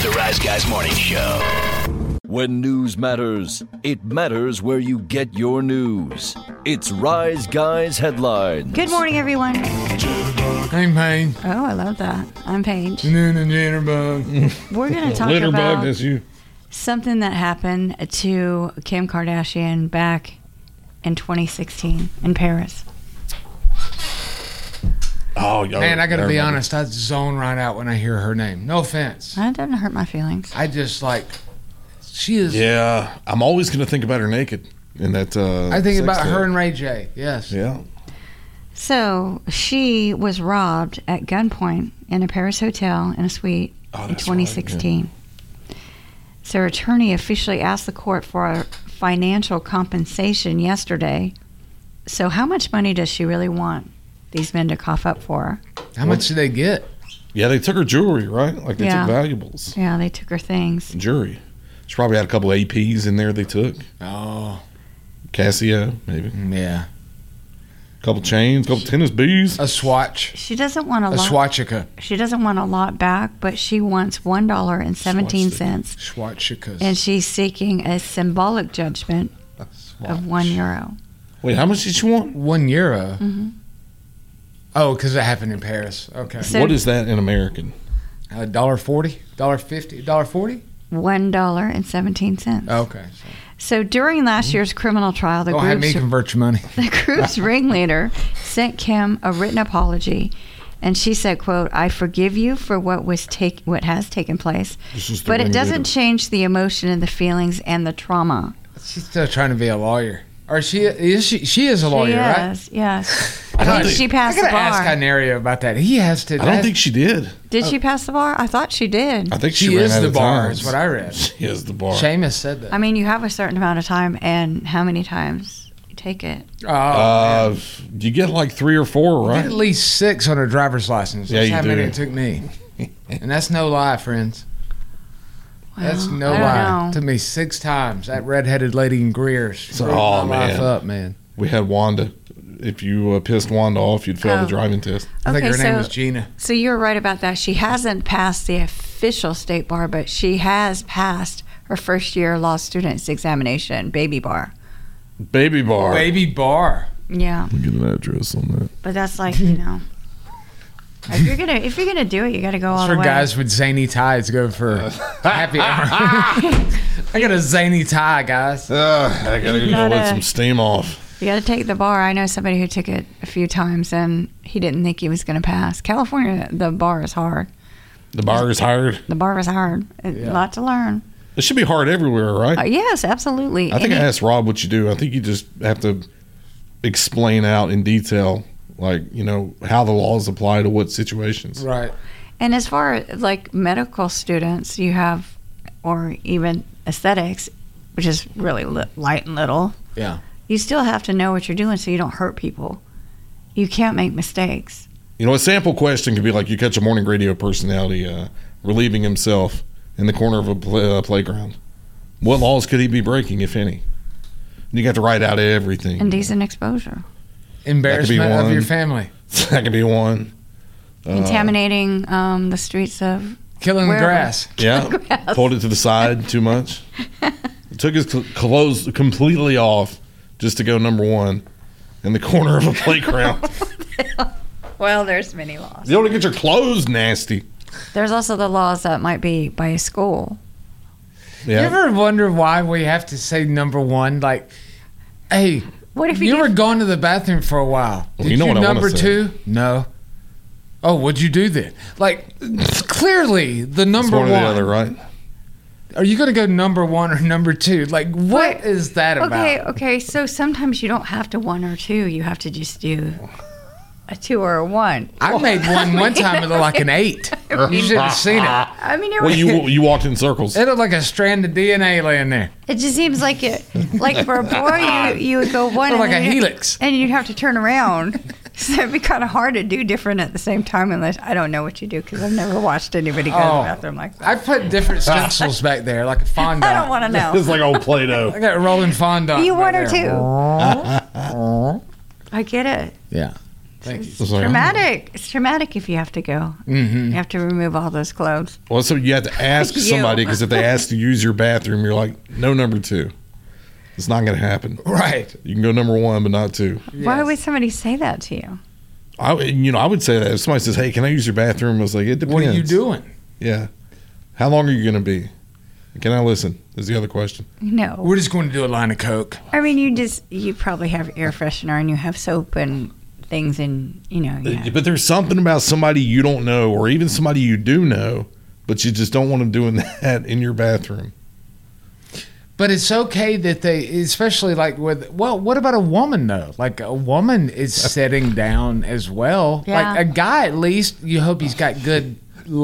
The Rise Guys Morning Show. When news matters, it matters where you get your news. It's Rise Guys Headlines. Good morning, everyone. I'm Payne. Oh, I love that. I'm Paige. Jitterbug. We're going to talk Litterbug, about that's you. something that happened to Kim Kardashian back in 2016 in Paris. Oh, man, I got to be honest. I zone right out when I hear her name. No offense. That doesn't hurt my feelings. I just like, she is. Yeah, I'm always going to think about her naked in that. I think sex about tape. her and Ray J. Yes. Yeah. So she was robbed at gunpoint in a Paris hotel in a suite in 2016. So her attorney officially asked the court for a financial compensation yesterday. So how much money does she really want these men to cough up for her? How much did they get? Yeah, they took her jewelry, right? Like they Yeah. took valuables. Yeah, they took her things. Jewelry. She probably had a couple APs in there they took. Oh. Casio, maybe. Yeah. Couple chains, couple tennis bees. A swatch. She doesn't want a A lot. swatchika. She doesn't want a lot back, but she wants $1.17, Swatchikas. and she's seeking a symbolic judgment of €1. Wait, how much did she want? €1. Mm-hmm. Oh, because it happened in Paris. Okay. So- What is that in American? $1.40? $1.50? $1.40? $1.17. Okay. So during last year's criminal trial, the Don't have me group's, convert your money. the group's ringleader sent Kim a written apology, and she said, "quote I forgive you for what has taken place, This is the but it ringleader. doesn't change the emotion and the feelings and the trauma." She's still trying to be a lawyer. Or she is a lawyer, right? Yes. I don't Did think- she pass I the gotta ask bar? Canario about that. He has to. I don't think she did. Did she pass the bar? I thought she did. I think She she ran is out the of bar, time. is what I read. She is the bar. Seamus said that. I mean, you have a certain amount of time, and how many times you take it. Oh, You get like 3 or 4, man. right? At least 6 on a driver's license. Yeah, That's you how many do. it took me. And that's no lie, friends. That's Well, no I don't lie. know. It took me 6 times. That redheaded lady in Greer screwed my life up, man. We had Wanda. If you pissed Wanda off, you'd fail Oh. the driving test. I think Okay, her name so- was Gina. So you're right about that. She hasn't passed the official state bar, but she has passed her first year law student's examination, baby bar. Baby bar. Baby bar. Yeah, Get an address on that. but that's like, you know, if you're gonna do it, you got to go all For the way. guys with zany ties, go for happy hour. I got a zany tie, guys. I gotta go gotta- let some steam off. You got to take the bar. I know somebody who took it a few times and he didn't think he was going to pass. California, the bar is hard. The bar is hired. The bar is hard. A lot to learn. It should be hard everywhere, right? Yes, absolutely. I think And I asked Rob what you do. I think you just have to explain out in detail, like, you know, how the laws apply to what situations. Right. And as far as like medical students, you have, or even aesthetics, which is really light and little, Yeah. you still have to know what you're doing so you don't hurt people. You can't make mistakes. You know, a sample question could be like you catch a morning radio personality relieving himself in the corner of a playground. What laws could he be breaking, if any? And you got to write out everything. Indecent exposure. Embarrassment of one. your family. That could be one. Contaminating the streets of Killing the wherever. grass. Yeah, pulled it to the side too much. Took his clothes completely off just to go number 1 in the corner of a playground. Well, there's many laws. You don't get your clothes nasty. There's also the laws that might be by a school. Yeah. You ever wonder why we have to say number 1? Like, hey, What if you you were gone to the bathroom for a while. Well, Did you know what I wanna number say. 2? No. Oh, what'd you do then? Like, clearly the It's number one or 1. the other, right? Are you going to go number 1 or number 2? Like, what But- is that about? Okay. So sometimes you don't have to 1 or 2. You have to just do a 2 or a 1. I made one time that looked like an 8. You should have seen it. I mean, Well, you walked in circles. It looked like a strand of DNA laying there. it just seems like it. Like for a boy, you would go 1 Looked like and a then helix. and you'd have to turn around. So it'd be kind of hard to do different at the same time, unless I don't know what you do because I've never watched anybody go to the bathroom like that. I put different stencils back there, like a fondant. I don't want to know. It's like old Play-Doh. I got rolling fondant. You back 1 or there. 2? I get it. Yeah. Thank you. It's like, Traumatic. It's traumatic if you have to go. Mm-hmm. You have to remove all those clothes. Well, so you have to ask You. somebody, because if they ask to use your bathroom, you're like, no, number 2. It's not going to happen. Right. You can go number 1, but not 2. Why Yes. would somebody say that to you? I would say that if somebody says, "Hey, can I use your bathroom?" I was like, "It depends." What are you doing? Yeah. How long are you going to be? Can I listen? Is the other question. No. We're just going to do a line of Coke. I mean, you probably have air freshener and you have soap and things and, yeah. But there's something about somebody you don't know, or even somebody you do know, but you just don't want them doing that in your bathroom. But it's okay that they, especially like what about a woman though? Like a woman is sitting down as well. Yeah. Like a guy, at least you hope he's got good,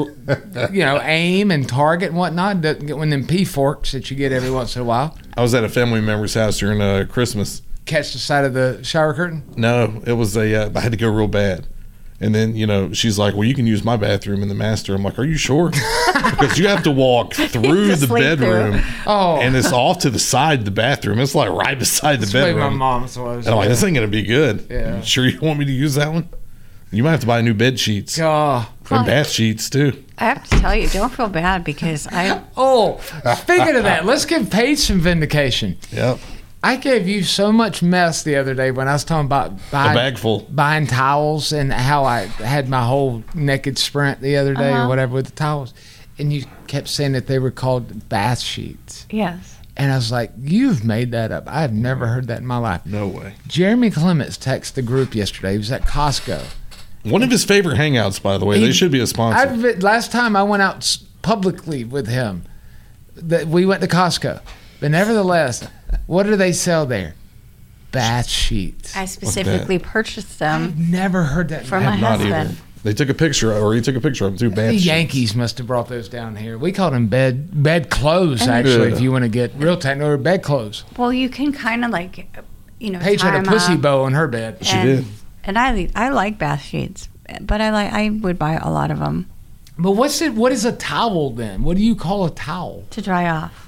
aim and target and whatnot. Doesn't get one of them pea forks that you get every once in a while. I was at a family member's house during Christmas. Catch the side of the shower curtain. No, it was I had to go real bad. And then, she's like, well, you can use my bathroom in the master. I'm like, are you sure? Because you have to walk through To the sleep bedroom. Oh. And it's off to the side of the bathroom. It's like right beside the That's the way my bedroom. mom's was. And I'm like, this ain't going to be good. Yeah. You sure you want me to use that one? You might have to buy new bed sheets. Oh. And bath sheets, too. I have to tell you, don't feel bad because Speaking of that, let's give Paige some vindication. Yep. I gave you so much mess the other day when I was talking about A bag full. buying towels and how I had my whole naked sprint the other day or whatever with the towels. And you kept saying that they were called bath sheets. yes. And I was like, you've made that up. I have never heard that in my life. No way. Jeremy Clements texted the group yesterday. He was at Costco. One of his favorite hangouts, by the way. They should be a sponsor. Last time I went out publicly with him, that we went to Costco. But nevertheless, what do they sell there? Bath sheets. I specifically purchased them I've never heard that. for my Not husband. either. They took a picture, or he took a picture of them, too. The Yankees must have brought those down here. We called them bed clothes, actually, Yeah. if you want to get real technical, or bed clothes. Well, you can kind of like, Paige tie had a 'em pussy up. bow on her bed. She and, did. And I like bath sheets, but I would buy a lot of them But what is a towel then? What do you call a towel? to dry off.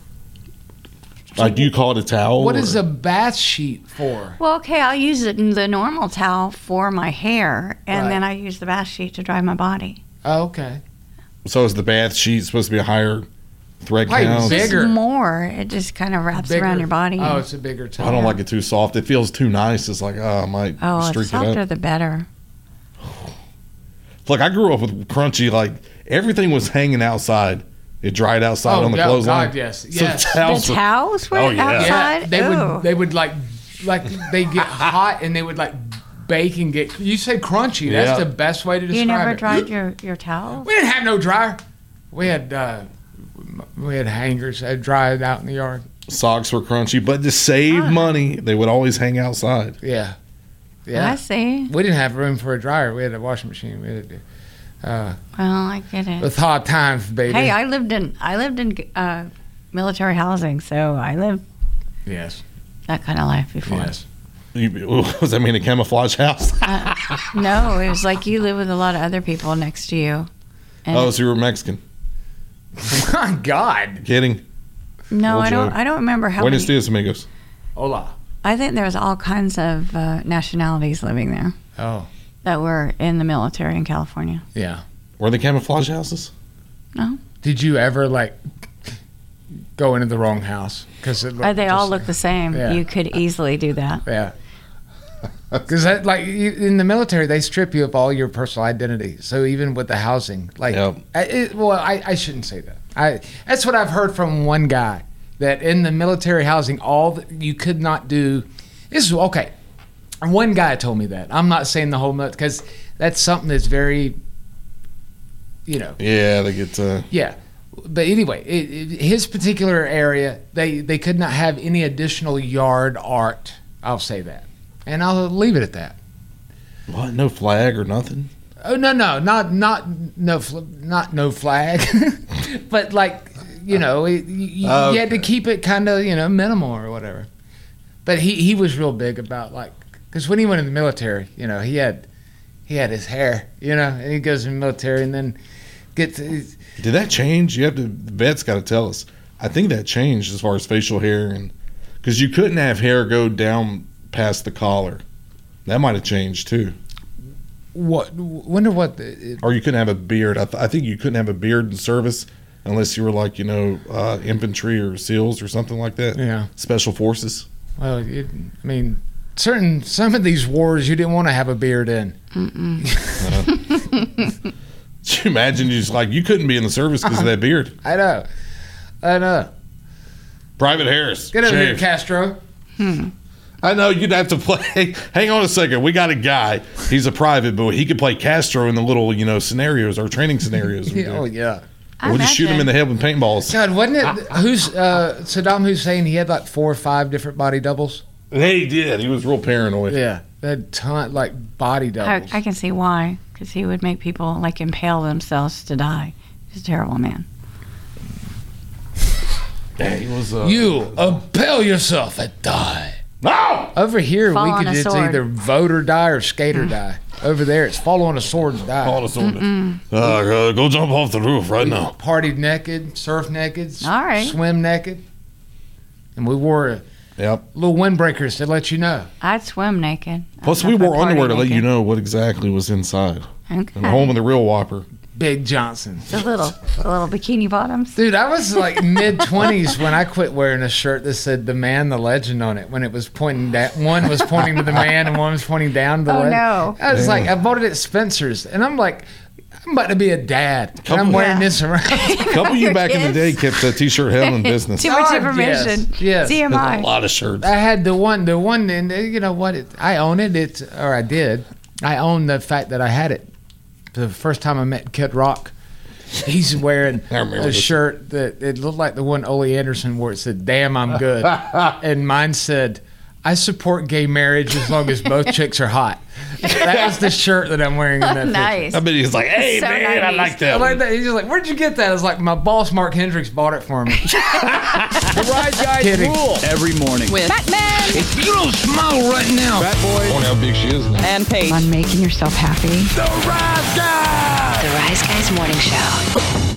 Like, do you call it a towel? What or- is a bath sheet for? Well, okay, I'll use the normal towel for my hair, and Right. then I use the bath sheet to dry my body. Oh, okay. So is the bath sheet supposed to be a higher thread Probably count? big. Bigger. It's more. It just kind of wraps around your body. Oh, it's a bigger towel. I don't like it too soft. It feels too nice. It's like, I might Oh, the streak it softer up. the better. Like, I grew up with crunchy, like, everything was hanging outside. It dried outside on the clothesline. God, yes. So Yes. towels The were- towels were Oh, yeah. outside. They Ooh. would they get hot and they would like bake and get. You said crunchy. That's Yeah. the best way to describe You never it. dried your towels? We didn't have no dryer. We had hangers that dried out in the yard. Socks were crunchy, but to save money, they would always hang outside. Yeah, I yeah. see. We didn't have room for a dryer. We had a washing machine. We had to, Well, I get it. with hard times, baby. Hey, I lived in military housing, so I lived yes, that kind of life before. yes. Was that mean a camouflage house? No, it was like you live with a lot of other people next to you. And Oh, so you were Mexican. My God. Kidding. no, old I don't. joke. I don't remember how Buenos many. dias, amigos. Hola. I think there was all kinds of nationalities living there Oh, that were in the military in California. yeah. Were they camouflage houses? No, Did you ever like go into the wrong house? Because they all look the same. Yeah. You could easily do that. Yeah. Because in the military, they strip you of all your personal identity. So even with the housing, like, Yep. I shouldn't say that. That's what I've heard from one guy, that in the military housing, you could not do. This is okay. One guy told me that. I'm not saying the whole military, because that's something that's very, Yeah, they get. yeah. But anyway, his particular area, they could not have any additional yard art. I'll say that, and I'll leave it at that. What? No flag or nothing? Oh not no flag, but like you had to keep it kind of minimal or whatever. But he was real big about like, because when he went in the military, he had his hair, and he goes in the military and then gets. Did that change? The vet's got to tell us. I think that changed as far as facial hair, and because you couldn't have hair go down past the collar. That might have changed too. Wonder what or you couldn't have a beard. I think you couldn't have a beard in service unless you were like, infantry or SEALs or something like that. Yeah. Special forces. Well, some of these wars you didn't want to have a beard in. Could you imagine you couldn't be in the service because of that beard? I know. Private Harris. Get over here, shave. Castro. I know you'd have to play. Hang on a second. We got a guy. He's a private, but he could play Castro in the little, scenarios or training scenarios. Oh, yeah. We'll just shoot him in the head with paintballs. God, wasn't it? Saddam Hussein? He had like 4 or 5 different body doubles. He did. He was real paranoid. Yeah, they had ton body doubles. I can see why, because he would make people impale themselves to die. He's a terrible man. Yeah, he was. You impale yourself and die. No. Over here, Fall we on could a just sword. either vote or die or skate or die. Over there, it's fall on a sword and die. Go jump off the roof right now. Partied naked, surf naked, All right. swim naked, and we wore Yep. little windbreakers to let you know. I'd swim naked. Plus, I'd we never wore party underwear to let you naked. know what exactly was inside. Okay. And the home of the real Whopper. Big Johnson. The little bikini bottoms. Dude, I was like mid-20s when I quit wearing a shirt that said "The Man, the Legend" on it. When it was pointing down, one was pointing to the man and one was pointing down to the legend. No. I was like, I bought it at Spencer's, and I'm like, I'm about to be a dad, and I'm wearing this around. A couple of you back in the day kept that T-shirt hell in business. Too much God, information. yes. A TMI. lot of shirts. I had the one, and you know what? I own it. I did. I own the fact that I had it. The first time I met Kid Rock, he's wearing I remember a this. shirt that it looked like the one Ole Anderson wore. It said, "Damn, I'm good," and mine said, "I support gay marriage as long as both chicks are hot." That was the shirt that I'm wearing in that picture. Nice. I bet he's like, hey, So man, I 90s. like I that. like that. He's just like, "Where'd you get that?" I was like, "My boss, Mark Hendricks, bought it for me." The Rise Guys Kidding. rule every morning. With Batman If you don't smile right now, Fat Boy, I wonder how big she is now. and Paige. On making yourself happy. the Rise Guys. The Rise Guys Morning Show.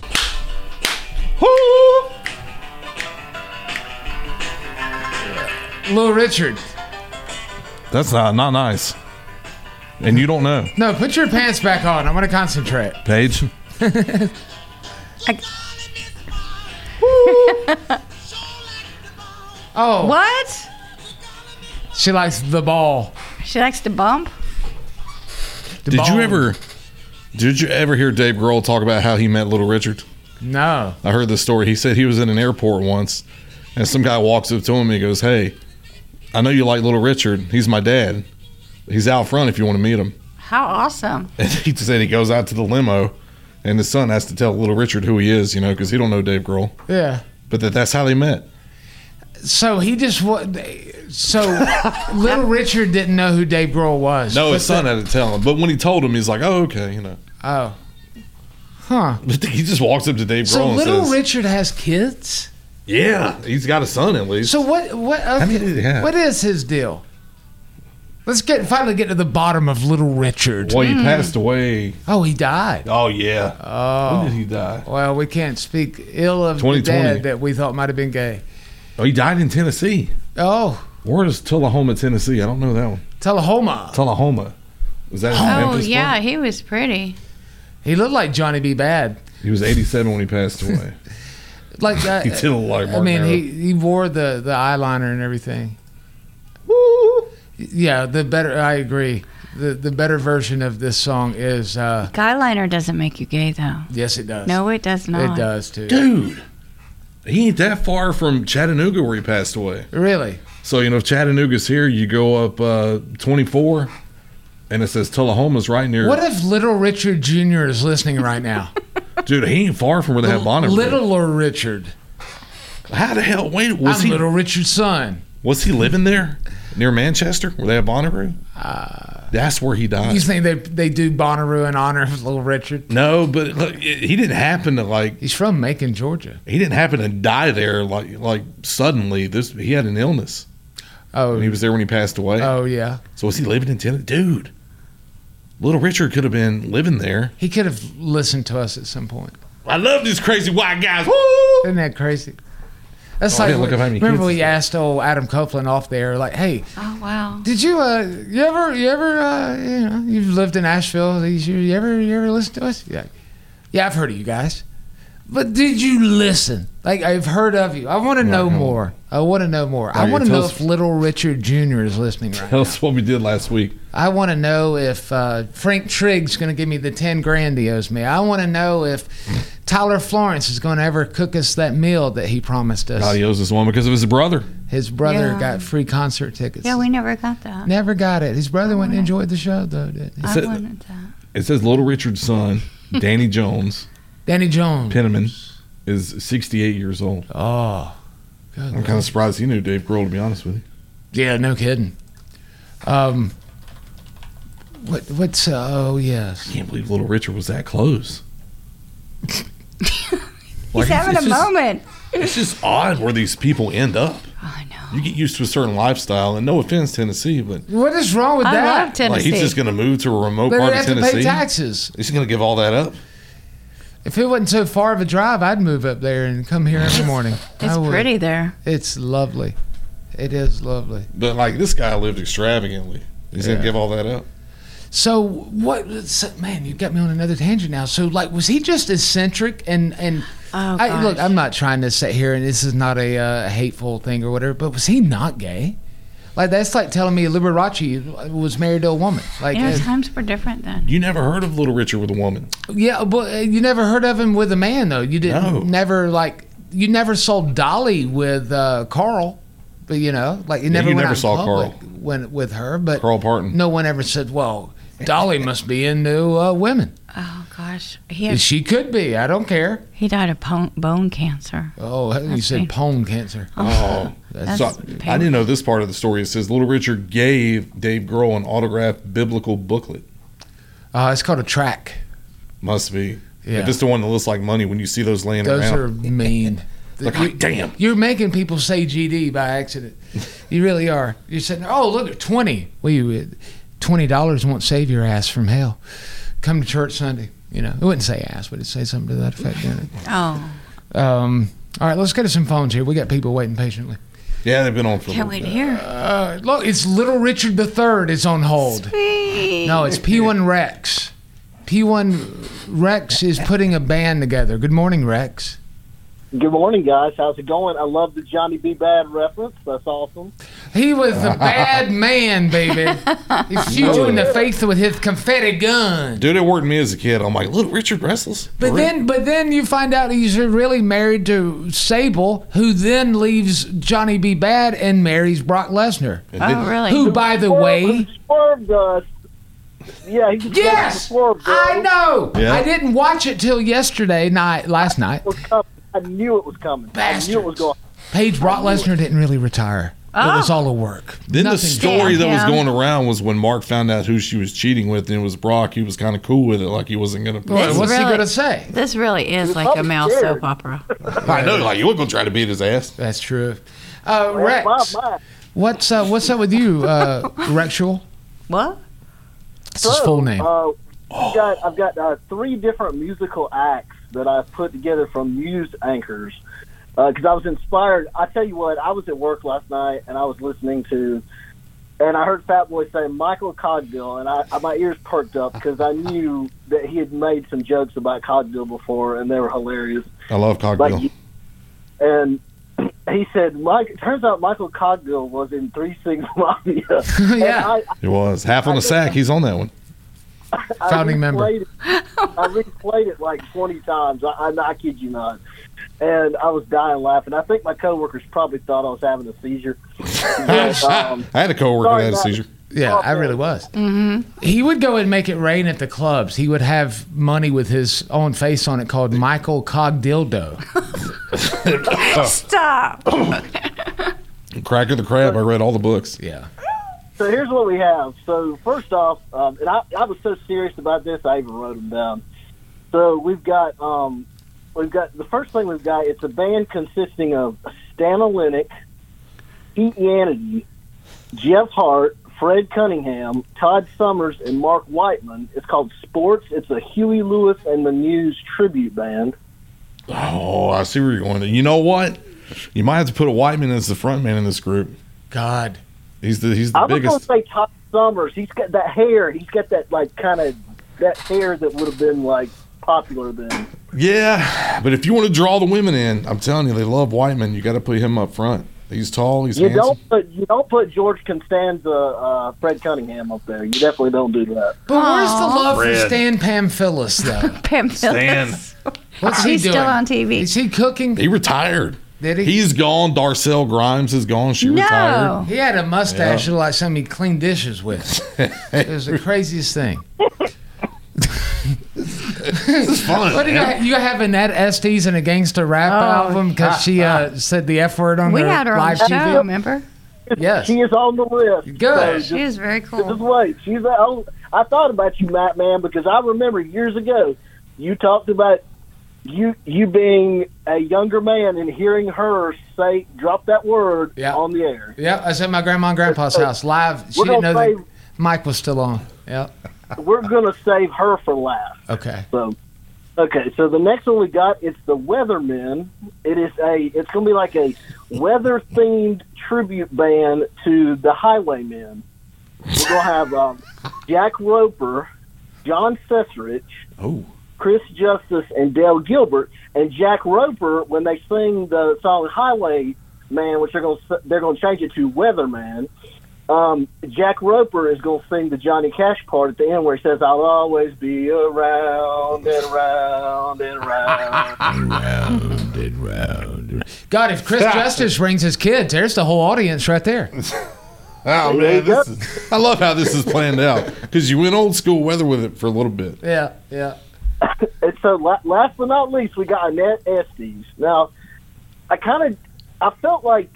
Little Richard. That's not nice. And you don't know. No, put your pants back on. I want to concentrate. Paige? Oh, What? she likes the ball. She likes to bump? The Did ball. you ever hear Dave Grohl talk about how he met Little Richard? No. I heard this story. He said he was in an airport once, and some guy walks up to him and he goes, "Hey, I know you like Little Richard. He's my dad. He's out front if you want to meet him." How awesome. And he said he goes out to the limo, and his son has to tell Little Richard who he is, because he don't know Dave Grohl. Yeah. But that's how they met. So he just Little Richard didn't know who Dave Grohl was. No, But his son had to tell him. But when he told him, he's like, "Oh, okay," Oh. Huh. But he just walks up to Dave Grohl So and Little says, Richard has kids? "Yeah, he's got a son at least." So what okay, many did he have? what is his deal? Let's finally get to the bottom of Little Richard. Well, he passed away. Oh, he died. Oh yeah. Oh. When did he die? Well, we can't speak ill of the 2020. dad that we thought might have been gay. Oh, he died in Tennessee. Oh, Where is Tullahoma, Tennessee? I don't know that one. Tullahoma. Tullahoma. Was that in Oh, Memphis? yeah, he was pretty. He looked like Johnny B. Bad. He was 87 when he passed away. Like He did look like I Mark mean, Nero. he wore the eyeliner and everything. Yeah, the better. I agree. The better version of this song is Guyliner doesn't make you gay, though. yes, it does. No, it does not. it does too. Dude, he ain't that far from Chattanooga where he passed away. Really? So, if Chattanooga's here, you go up 24, and it says Tullahoma's right near. What if Little Richard Jr. is listening right now? Dude, he ain't far from where they have Bonneville. Littler Richard. How the hell? Wait, was I'm he Little Richard's son. was he living there near Manchester where they have Bonneville? That's where he died. You think they do Bonnaroo in honor of Little Richard? No, but look, he didn't happen to He's from Macon, Georgia. he didn't happen to die there like suddenly. He had an illness. Oh, And he was there when he passed away. oh yeah. So was he living in Tennessee? Dude, Little Richard could have been living there. He could have listened to us at some point. I love these crazy white guys. Woo! Isn't that crazy? That's I like didn't look up how many remember kids we he's asked old Adam Copeland off there, like, hey, Oh, wow. did you you ever you've lived in Asheville these years, you ever listen to us? Yeah, I've heard of you guys. But did you listen? Like, I've heard of you. I want to know more. I want to know more. I Right, want to tell know us- if Little Richard Jr. is listening right Tell now. us what we did last week. I want to know if Frank Trigg's going to give me the 10 grand he owes me. I want to know if Tyler Florence is going to ever cook us that meal that he promised us. God, he owes us one because of his brother. His brother Yeah. got free concert tickets. Yeah, we never got that. Never got it. His brother went and enjoyed the show, though, didn't he? I said- wanted that. It says Little Richard's son, Danny Jones, Danny Jones. Penniman, is 68 years old. Oh. Good I'm kind of surprised he knew Dave Grohl, to be honest with you. Yeah, no kidding. What's oh yes. I can't believe Little Richard was that close. He's having a moment. It's just odd where these people end up. I know. You get used to a certain lifestyle, and no offense, Tennessee, but What is wrong with I that? love Tennessee. like he's just going to move to a remote But part they of have to pay Tennessee. taxes. He's going to give all that up. If it wasn't so far of a drive, I'd move up there and come here every morning. It's I would. pretty there. It's lovely. It is lovely. But like this guy lived extravagantly. He's going Yeah. to give all that up. So what? So, man, you got me on another tangent now. So like, was he just eccentric and? Oh, Look, gosh. I'm not trying to sit here, and this is not a hateful thing or whatever. But was he not gay? Like that's like telling me Liberace was married to a woman. Like, You know, times were different then. You never heard of Little Richard with a woman. yeah, but you never heard of him with a man though. You didn't. No. Never like you never saw Dolly with Carl. But you know, like you never you went never out in saw public Carl. when with her. But Carl Parton. no one ever said, "Well, Dolly must be into women." Oh, gosh. He She could be. I don't care. died of bone cancer. Oh, you That's said painful. pone cancer. Oh, That's so I painful. didn't know this part of the story. It says Little Richard gave Dave Grohl an autographed biblical booklet. It's called a track. Must be. Yeah. If it's the one that looks like money when you see those laying Those around. are mean. Look like, damn. You're making people say GD by accident. You really are. You're saying, "Oh, look at 20. Well, $20 won't save your ass from hell. Come to church Sunday." You know, it wouldn't say ass, but it'd say something to that effect, didn't it? Oh, All right, let's get to some phones here. We got people waiting patiently. Yeah, they've been on for a can't little wait to bit. hear. Look, it's Little Richard III is on hold. Sweet. No, it's P1 Rex. P1 Rex is putting a band together. Good morning, Rex. Good morning, guys. How's it going? I love the Johnny B. Bad reference. That's awesome. He was the bad man, baby. He's fueling the faith with his confetti gun. Dude, it worked me as a kid. I'm like, Little Richard Restless? But then you find out he's really married to Sable, who then leaves Johnny B. Bad and marries Brock Lesnar. Oh, really? Who, by the way, Swerved us. Yeah, he just yes, swerved us. I know. Yeah. I didn't watch it till last night. It was coming. I knew it was coming. I knew it was going. Paige, Brock Lesnar didn't really retire. It was all a work. Then the Nothing- story that was Damn. going around was when Mark found out who she was cheating with, and it was Brock. He was kind of cool with it, like he wasn't going Well, This what's he really- going to say? This really is was like a probably male scared. soap opera. I know, like you weren't going to try to beat his ass. That's true. Rex, My. what's up with you, Rexual? What? That's his full name. I've got 3 different musical acts that I've put together from news anchors because I was inspired. I tell you what, I was at work last night and I was listening to, and I heard Fat Boy say Michael Cogdill, and my ears perked up because I knew that he had made some jokes about Cogdill before, and they were hilarious. I love Cogdill. And he said, it turns out Michael Cogdill was in 3 Six Mafia. Yeah. And He was. Half on the sack. He's on that one. I Founding member. I replayed it like 20 times. I kid you not. And I was dying laughing. I think my coworkers probably thought I was having a seizure. But, I had a coworker that had a Sorry, seizure. Yeah, I really was. Mm-hmm. He would go and make it rain at the clubs. He would have money with his own face on it called Michael Cogdildo. Stop. Cracker the Crab. I read all the books. Yeah. So here's what we have. So first off, and I was so serious about this, I even wrote them down. So we've got the first thing we've got. It's a band consisting of Stan Olenek, Pete Yanity, Jeff Hart, Fred Cunningham, Todd Summers, and Mark Whiteman. It's called Sports. It's a Huey Lewis and the News tribute band. Oh, I see where you're going. You know what? You might have to put a white man as the front man in this group. God. He's the I was biggest. going to say Tom Summers. He's got that hair. He's got that that hair that would have been like popular then. Yeah, but if you want to draw the women in, I'm telling you, they love white men. You got to put him up front. He's tall. He's handsome. You don't put George Costanza, Fred Cunningham up there. You definitely don't do that. But where's the love Fred. for Stan Pamphilis, though? Pamphilis. What's he He's doing? still on TV. Is he cooking? He retired. Did he? He's gone. Darcel Grimes is gone. She No. retired. He had a mustache like something he cleaned dishes with. It was the craziest thing. This is fun. What do you have Annette Estes in a gangster rap album because she said the F word on We her had her on live the show, TV? remember? Yes. She is on the list. Good. So She is very just cool. wait. I thought about you, Matt, man, because I remember years ago you talked about you being a younger man and hearing her drop that word on the air. Yeah, I was at my grandma and grandpa's house live. She didn't know that Mike was still on. Yeah. We're gonna save her for last. Okay. So the next one we got, it's the Weathermen. It's gonna be like a weather themed tribute band to the Highwaymen. We're gonna have Jack Roper, John Cesarich, Chris Justice, and Dale Gilbert. And Jack Roper, when they sing the song Highwayman, which they're gonna change it to Weatherman. Jack Roper is going to sing the Johnny Cash part at the end where he says, "I'll always be around and around and around." Round and round. God, if Chris Justice brings his kids, there's the whole audience right there. Oh, man. I love how this is planned out because you went old school weather with it for a little bit. Yeah. And so last but not least, we got Annette Estes. Now, I felt like,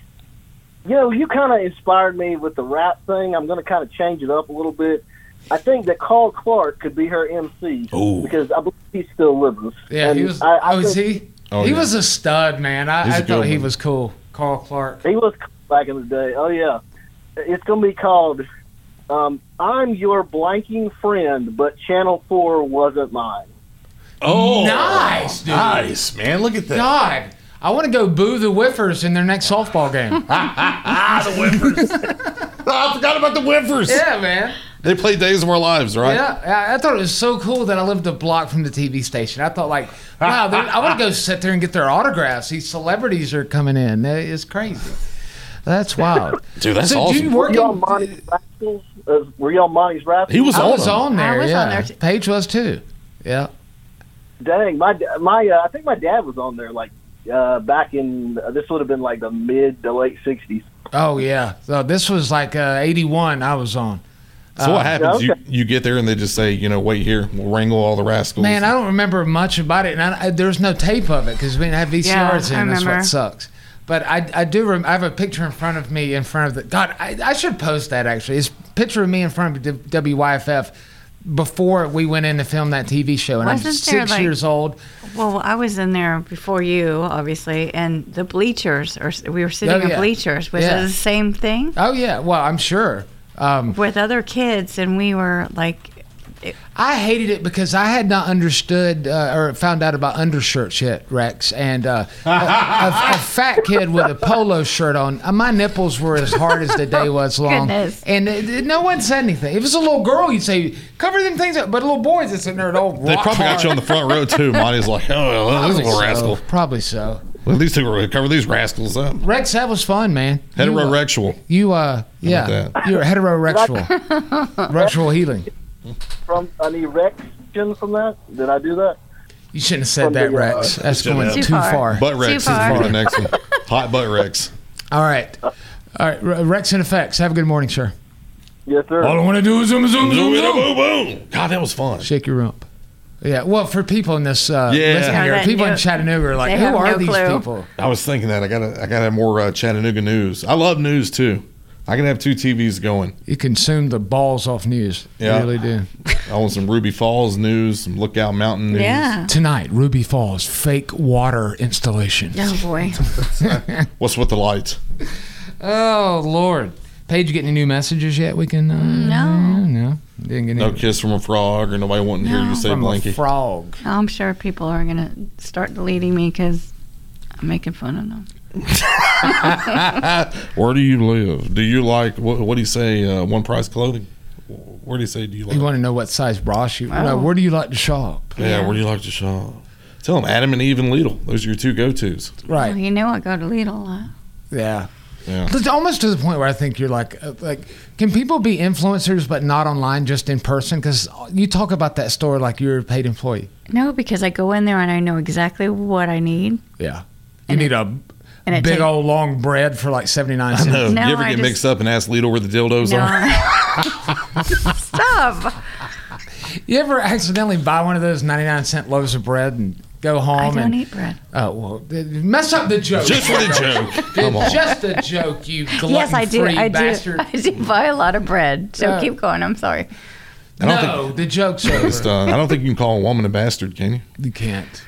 you kind of inspired me with the rap thing. I'm going to kind of change it up a little bit. I think that Carl Clark could be her MC because I believe he's still with us. Yeah, and he was. is he? Oh, he yeah. was a stud, man. I good thought he one. was cool. Carl Clark. He was back in the day. Oh, yeah. It's going to be called I'm Your Blanking Friend, but Channel 4 wasn't mine. Oh, Nice, dude. Nice, man. Look at that. God, I want to go boo the Whiffers in their next softball game. The Whiffers. I forgot about the Whiffers. Yeah, man. They play Days of Our Lives, right? Yeah, I thought it was so cool that I lived a block from the TV station. I thought, wow, I want to go sit there and get their autographs. These celebrities are coming in. It's crazy. That's wild. Dude, that's so awesome. Do you Were work y'all Monty's Rascals? Were y'all Monty's Rascals? He was I on was them. on there. I was yeah. on there too. Paige was too. Yeah. Dang, I think my dad was on there back in this would have been like the mid to late '60s. Oh yeah. So this was like 81. I was on. So what happens? okay. You get there and they just say, wait here. We'll wrangle all the rascals. Man, I don't remember much about it, and there's no tape of it because we didn't have VCRs Yeah, I in. That's what remember. sucks. But I do. I have a picture in front of me, God, I should post that actually. It's a picture of me in front of WYFF before we went in to film that TV show, and I'm Wasn't there, 6 years old. Well, I was in there before you, obviously, and the bleachers, we were sitting in yeah. bleachers. Was Yeah. it the same thing Oh yeah, well I'm sure. with other kids? And we were like, I hated it because I had not understood or found out about undershirts yet, Rex. And a fat kid with a polo shirt on. My nipples were as hard as the day was long. Goodness. And no one said anything. If it was a little girl, you'd say, cover them things up. But little boys, it's in there. They probably got you on the front row too. Monty's like, oh, this is a little rascal. Probably so. Well, these two will cover these rascals up. Rex, that was fun, man. Heterorexual. Yeah. that? You're heterorexual. Rexual healing. From an erection from that? Did I do that? You shouldn't have said that, Rex. That's shouldn't going have. too Too far. far. Butt Rex is Too far. for the next one. Hot Butt Rex. All right. Rex and Effects. Have a good morning, sir. Yes, sir. All I want to do is zoom, zoom, zoom, zoom. Boom, boom. God, that was fun. Shake your rump. Yeah, well, for people in this listening Yeah, here, that people in knew- Chattanooga are like, they who have are no these clue. people? I was thinking that I gotta have more Chattanooga news. I love news too. I can have two TVs going. You consume the balls off news. Yeah. You really do. I want some Ruby Falls news, some Lookout Mountain news. yeah. Tonight, Ruby Falls fake water installation. Oh, boy. What's with the lights? Oh, Lord. Paige, you get any new messages yet? We can. No. Didn't get any. No kiss from a frog or nobody wanting to hear you say From a blankie. frog. I'm sure people are going to start deleting me because I'm making fun of them. Where do you live? Do you like, what do you say, one price clothing? Where do you say do you like? You want to know what size bra you? Oh. No, where do you like to shop? Yeah, where do you like to shop? Tell them Adam and Eve and Lidl. Those are your two go-tos. Right. Well, you know I go to Lidl a lot. Yeah. Yeah. It's almost to the point where I think you're like, can people be influencers but not online, just in person? Because you talk about that store like you're a paid employee. No, because I go in there and I know exactly what I need. Yeah. You need a it big take- old long bread for like 79 cents. No, No, you ever I get just- mixed up and ask Lidl where the dildos No. are? Stop. You ever accidentally buy one of those 99-cent loaves of bread and go I home don't and eat bread. oh well, mess up the joke. Just for the joke. Come on. Just a joke, you glutton-free Yes, I do. bastard. I do buy a lot of bread. So keep going. I'm sorry. I don't No, the joke's Just, over. I don't think you can call a woman a bastard, can you? You can't.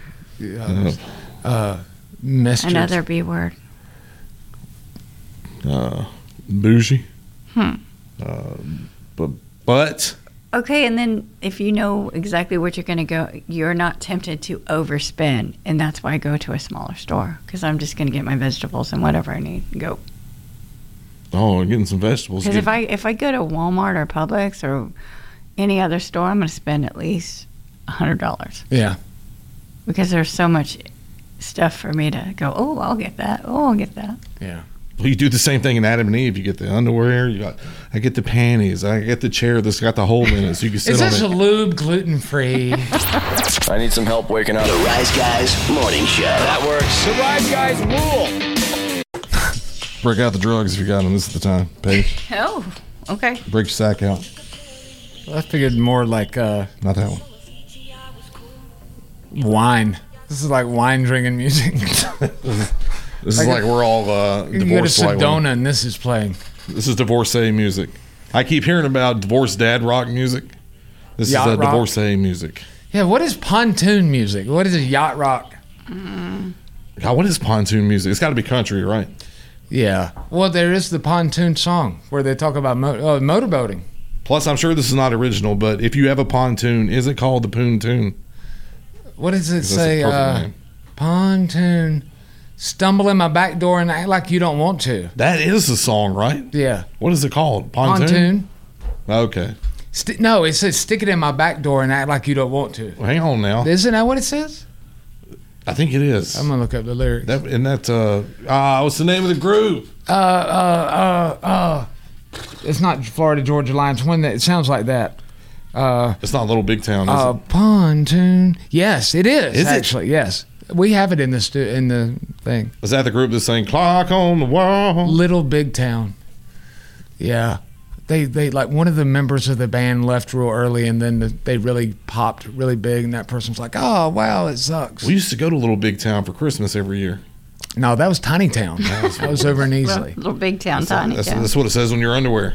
Mischief. Another B word. Bougie. But Okay, and then if you know exactly what you're going to go, you're not tempted to overspend, and that's why I go to a smaller store because I'm just going to get my vegetables and whatever I need and go. getting some vegetables. Because if I go to Walmart or Publix or any other store, I'm going to spend at least $100 Yeah. because there's so much stuff for me to go. Oh, I'll get that. Oh, I'll get that. Yeah. Well, you do the same thing in Adam and Eve. You get the underwear. I get the panties. I get the chair that's got the hole in it, so you can sit Is on this a it. lube gluten-free? I need some help waking up. The Rise Guys Morning Show. That works. The Rise Guys rule. Break out the drugs if you got them. This is the time. Paige, Oh, okay. break your sack out. I figured more like Not that one. wine. This is like wine drinking music. This is like we're all You go to divorced. Like Sedona and this is playing. this is divorcee music. I keep hearing about divorced dad rock music. This Yacht is rock? divorcee music. Yeah, what is pontoon music? What is yacht rock? God, what is pontoon music? It's got to be country, right? Yeah. Well, there is the pontoon song where they talk about motorboating. Plus, I'm sure this is not original, but if you have a pontoon, is it called the pontoon? What does it That's a say? perfect name. Pontoon. Stumble in my back door and act like you don't want to. That is the song, right? Yeah. What is it called? Pontoon? Okay. No, it says stick it in my back door and act like you don't want to. Well, hang on now. Isn't that what it says? I think it is. I'm gonna look up the lyrics. What's the name of the group? It's not Florida Georgia Line. It's one that it sounds like that. It's not Little Big Town, is it? Pontoon. Yes, it is. Is it? actually, yes. We have it in the thing. Is that the group that's saying "Clock on the Wall"? Little Big Town. Yeah. They like one of the members of the band left real early, and then they really popped really big, and that person's like, "Oh wow, it sucks." We used to go to Little Big Town for Christmas every year. No, that was Tiny Town. That was over in Easley. Little big town, tiny town. That's what it says on your underwear.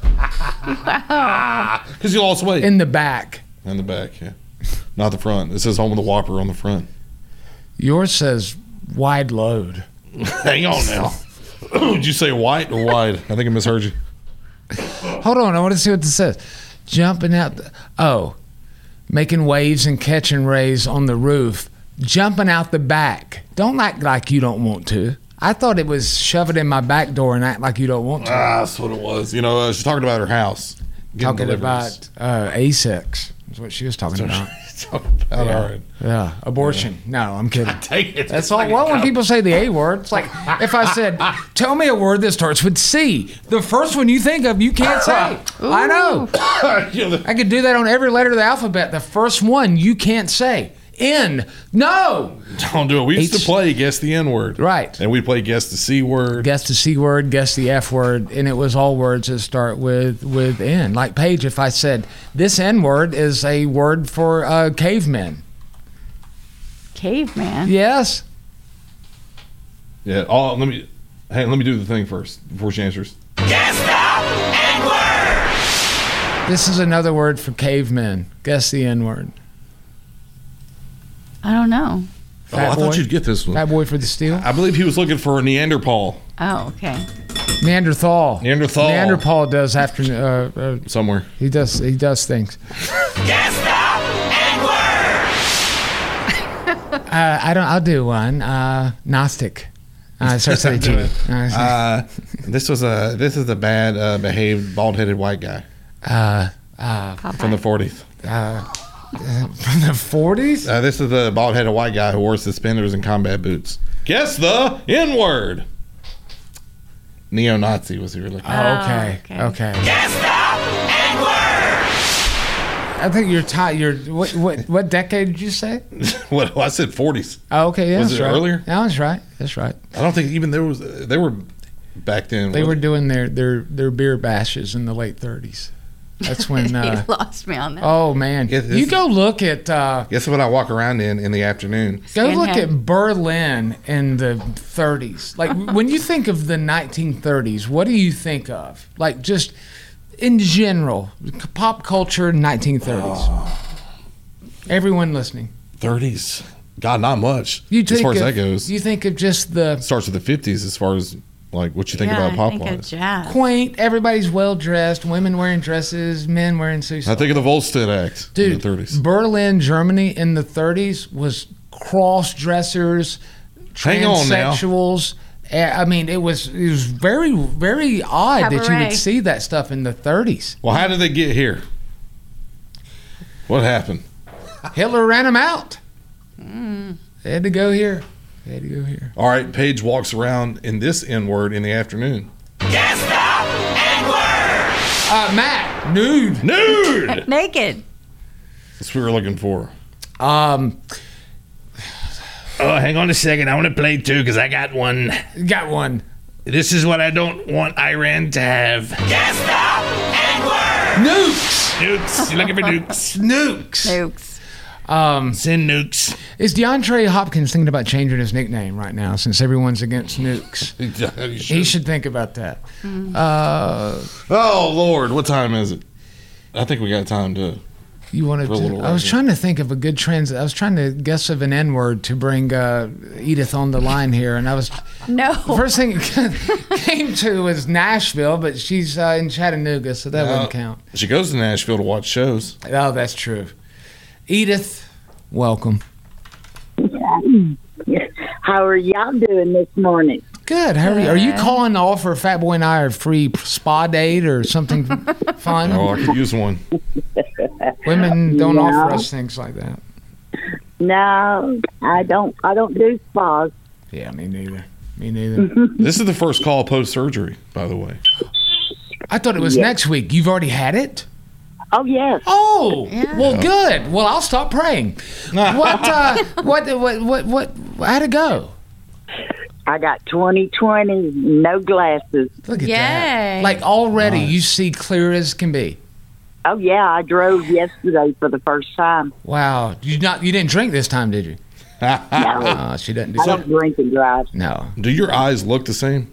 Because you lost weight. In the back. In the back, yeah. Not the front. It says "Home of the Whopper" on the front. Yours says wide load. Hang on now. Did you say white or wide? I think I misheard you. Hold on, I want to see what this says. Jumping out. Making waves and catching rays on the roof. Jumping out the back. Don't act like you don't want to. I thought it was shove it in my back door and act like you don't want to. That's what it was. You know, she's talking about her house. Getting Talking deliveries. about A-sex. Is what she was talking about. Talking about, all right. Yeah, abortion. No, I'm kidding. Take it. That's all. Well, when people say the A word, it's like if I said, "Tell me a word that starts with C." The first one you think of, you can't say. I know. I could do that on every letter of the alphabet. The first one you can't say. N. No. Don't do it. We used to H- play Guess the N word. Right. And we played Guess the C word. Guess the C word. Guess the F word. And it was all words that start with N. Like Paige, if I said this N word is a word for cavemen. Caveman. Yes. Yeah. Let me do the thing first before she answers. This is another word for cavemen. Guess the N word. I don't know. Fat I thought boy? you'd get this one. Fat boy for the steel. I believe he was looking for a Neanderthal Oh, okay. Neanderthal. Neanderthal. Neanderthal does after. somewhere. He does things. I'll do one. Gnostic. Starts with a G. This is a bad behaved bald-headed white guy from the 40s. From the 40s? This is the bald-headed white guy who wore suspenders and combat boots. Guess the N-word. Neo-Nazi was who you're looking at. Okay. Guess the N-word. I think what decade did you say? What I said 40s. Oh, okay, yeah. Was it right. earlier? No, that's right. That's right. I don't think even they were back then. They were doing their beer bashes in the late 30s. That's when You lost me on that. Oh man, you go look at. Guess what I walk around in the afternoon? Go look at Berlin in the 30s. Like when you think of the 1930s, what do you think of? Like just in general, pop culture, 1930s. Everyone listening. 30s. God, not much. As far as that goes. You think of just the starts with the 50s as far as like what you think about pop wise. Quaint, everybody's well dressed, women wearing dresses, men wearing suits. I think of the Volstead Act in the 30s. Berlin, Germany in the 30s was cross dressers, transsexuals. I mean, it was very, very odd that you would see that stuff in the 30s. Well, how did they get here? What happened? Hitler ran them out. They had to go here. All right, Paige walks around in this N-word in the afternoon. Guess the N-word! Matt, nude. Naked. That's what we were looking for. Oh, hang on a second. I want to play too because I got one. Got one. This is what I don't want Iran to have. Guess the N-word! Nukes. You're looking for nukes. Nukes. Send nukes. Is DeAndre Hopkins thinking about changing his nickname right now since everyone's against nukes? He should think about that. Oh, Lord. What time is it? I think we got time to... You wanted to? I was trying to think of a good I was trying to guess of an N-word to bring Edith on the line here, and I was... No. The first thing it came to was Nashville, but she's in Chattanooga, so that wouldn't count. She goes to Nashville to watch shows. Oh, that's true. Edith, welcome. How are y'all doing this morning? Good. How are you? Are you calling to offer Fat Boy and I a free spa date or something fun? Oh, I could use one. Women don't offer us things like that. No, I don't do spas. Yeah, me neither. This is the first call post-surgery, by the way. I thought it was next week. You've already had it? Oh, yes. Oh, well, good. Well, I'll stop praying. How'd it go? I got 20/20, no glasses. Look at that. Like already you see clear as can be. Oh, yeah. I drove yesterday for the first time. Wow. You didn't drink this time, did you? No. She doesn't do I don't drink and drive. No. Do your eyes look the same?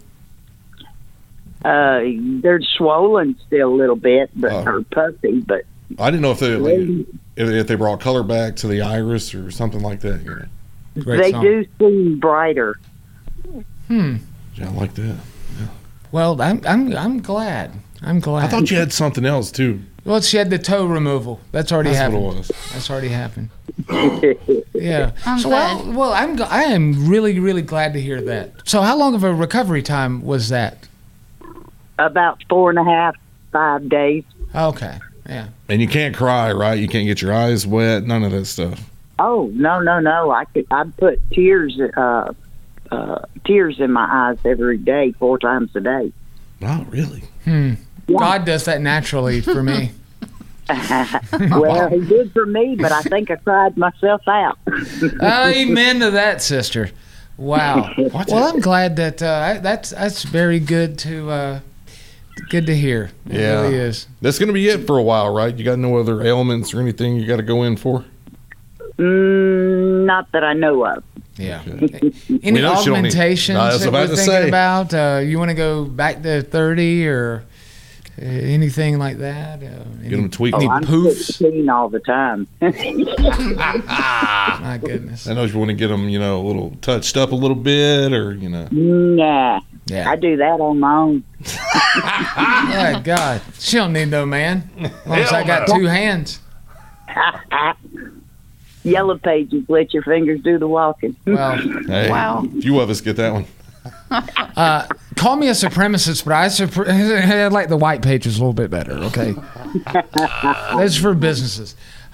They're swollen still a little bit, but or puffy. But I didn't know if they brought color back to the iris or something like that. You know? They do seem brighter. Yeah, I like that. Yeah. Well, I'm glad. I'm glad. I thought you had something else too. Well, she had the toe removal. That's already happened. What it was. That's already happened. Yeah. I'm glad. Well, I am really, really glad to hear that. So, how long of a recovery time was that? About 4.5, 5 days. Okay. Yeah. And you can't cry, right? You can't get your eyes wet. None of that stuff. Oh no! I'd put tears in my eyes every day, 4 times a day. Oh, really? Yeah. God does that naturally for me. Well, he did for me, but I think I cried myself out. Amen to that, sister. Wow. Well, I'm glad that that's very good to hear. It really is. That's going to be it for a while, right? You got no other ailments or anything you got to go in for? Not that I know of. Yeah. Any augmentations that we're thinking about? You want to go back to 30 or anything like that? Get them tweaked. I'm 16 all the time. My goodness. I know you want to get them, a little touched up a little bit or, Nah. Yeah. I do that on my own. Yeah, God. She don't need no man. As long as I got 2 hands. Yellow Pages, let your fingers do the walking. Well, Hey, Wow. few of us get that one. call me a supremacist, but I like the White Pages a little bit better. Okay, that's for businesses.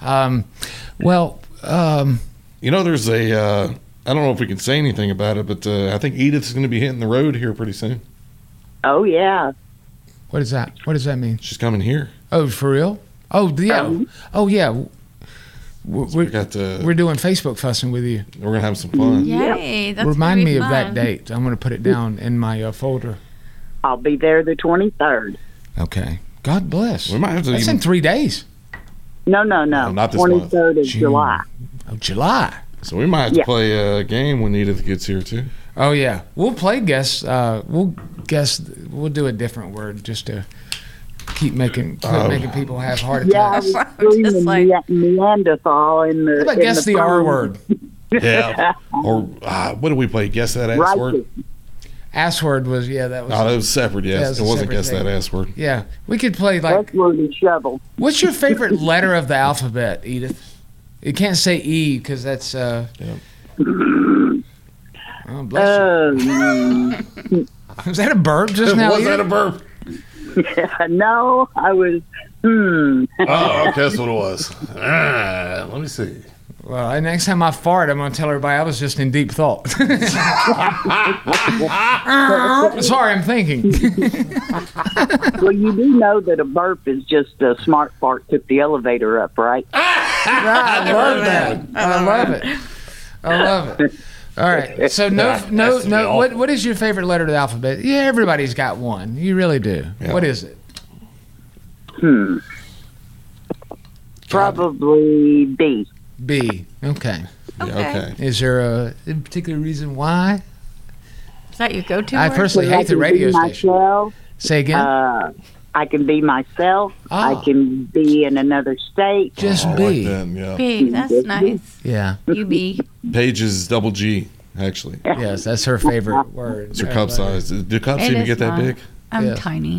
You know, there's a. I don't know if we can say anything about it, but I think Edith's going to be hitting the road here pretty soon. Oh, yeah. What is that? What does that mean? She's coming here. Oh, for real? Oh, yeah. Oh, yeah. We got We're doing Facebook fussing with you. We're gonna have some fun. Yay. That's Remind gonna be me of fun. that date. I'm going to put it down in my folder. I'll be there the 23rd. Okay. God bless. We might have to That's even- in 3 days. No. not this month. 23rd of June. July. Oh, July. So we might have to Yeah. play a game when Edith gets here too. Oh, yeah. We'll play guess. We'll do a different word just to keep making people have heart Yeah, I attacks. was screaming Just like- Neanderthal in the. How about in guess the R phone. word? Yeah. Or what do we play? Guess that ass Right. word. Ass word was, that was. No, that was separate. Yeah, Yes, it it was a wasn't separate guess thing. that ass word. Yeah. We could play like, That's where we shovel. what's your favorite letter of the alphabet, Edith? You can't say E because that's. Oh, bless you. Was that a burp just now? Was that a Edith? burp? No, I was. Oh, that's what it was. Let me see. Well, next time I fart, I'm going to tell everybody I was just in deep thought. Sorry, I'm thinking. Well, you do know that a burp is just a smart fart took the elevator up, right? I love that. I love it. I love it. All right. So no. What is your favorite letter of the alphabet? Yeah, everybody's got one. You really do. Yeah. What is it? Probably B. B. Okay. Yeah, okay. Is there a particular reason why? Is that your go-to I word? personally I hate the can radio be station. myself. Say again. I can be myself. Ah. I can be in another state. Just I like B. that, yeah. B. That's nice. Yeah. You be. Paige is double G, actually. Yes, that's her favorite word. It's her cup size. Do cups It even is get that mine. big? I'm Yeah. tiny.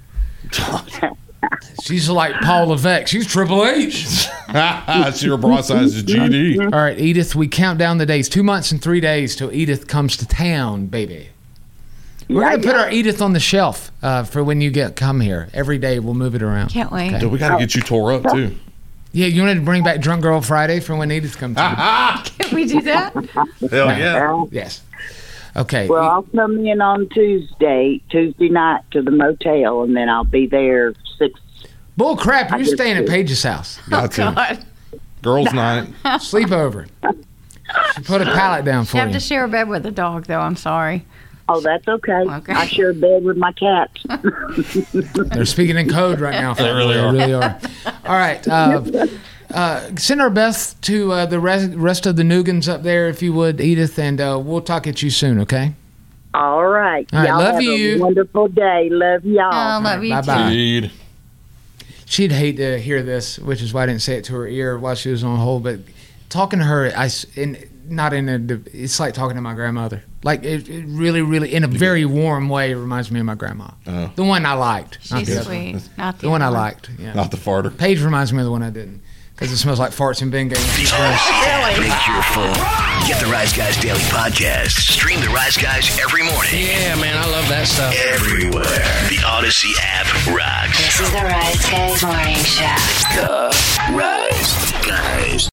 She's like Paul Levesque. She's Triple H. So your bra size is GD. All right, Edith, we count down the days. 2 months and 3 days till Edith comes to town, baby. We're going to put our Edith on the shelf for when you come here. Every day we'll move it around. Can't wait. Dude, we got to get you tore up too. Yeah, you wanted to bring back Drunk Girl Friday for when Edith comes in? Can we do that? Hell yeah. Yes. Okay. Well, I'll come in on Tuesday night to the motel, and then I'll be there 6. Bull crap, you're just staying at did. Paige's house. Got to. God. Girls' night. Sleepover. She put a pallet down for You have you. to share a bed with a dog, though. I'm sorry. Oh, that's okay. Okay. I share a bed with my cats. They're speaking in code right now. They really are. really are. All right. Send our best to the rest of the Nugans up there, if you would, Edith, and we'll talk at you soon, okay? All right. All right, Y'all love have you. a wonderful day. Love y'all. Oh, love you Bye-bye. too. Indeed. She'd hate to hear this, which is why I didn't say it to her ear while she was on hold. But talking to her, it's like talking to my grandmother. Like it really, really, in a very warm way, it reminds me of my grandma. Oh. The one I liked, not She's the other. sweet. Not The one I other liked. Yeah. Not the farter. Paige reminds me of the one I didn't, because it smells like farts and bingo. Make your full. Get the Rise Guys Daily Podcast. Stream the Rise Guys every morning. Yeah, man, I love that stuff. Everywhere. The Odyssey app rocks. This is the Rise Guys Morning Show. The Rise Guys.